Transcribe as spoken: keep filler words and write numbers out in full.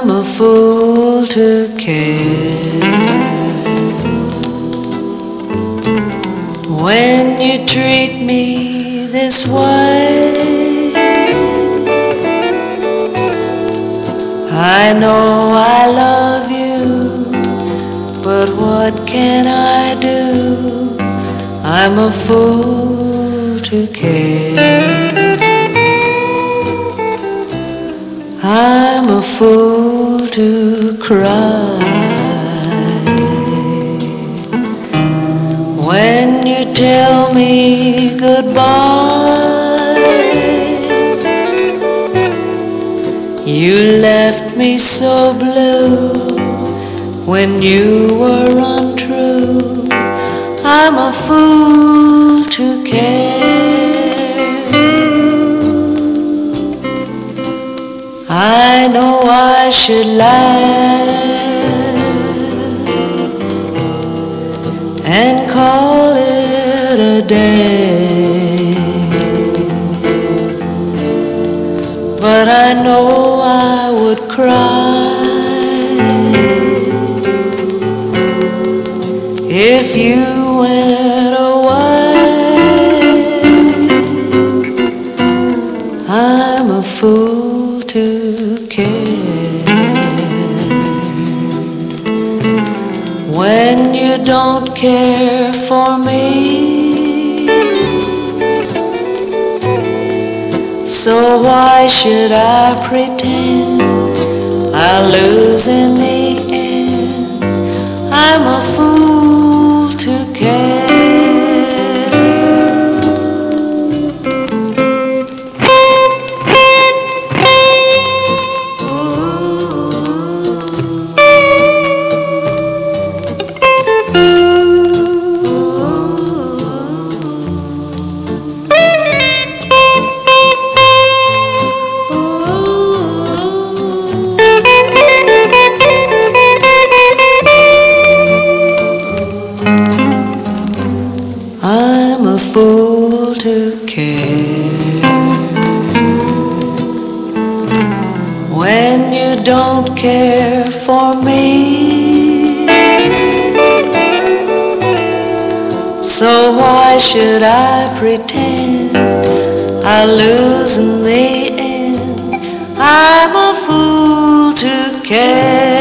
I'm a fool to care when you treat me this way. I know I love you, but what can I do? I'm a fool to care. I'm a fool to cry when you tell me goodbye. You left me so blue when you were untrue. I'm a fool to care. I know I should laugh and call it a day, but I know I would cry if you went away. I'm a fool to care when you don't care for me. So why should I pretend I'll lose in the end? I'm a fool to care. I'm a fool to care when you don't care for me. So why should I pretend I'll lose in the end? I'm a fool to care.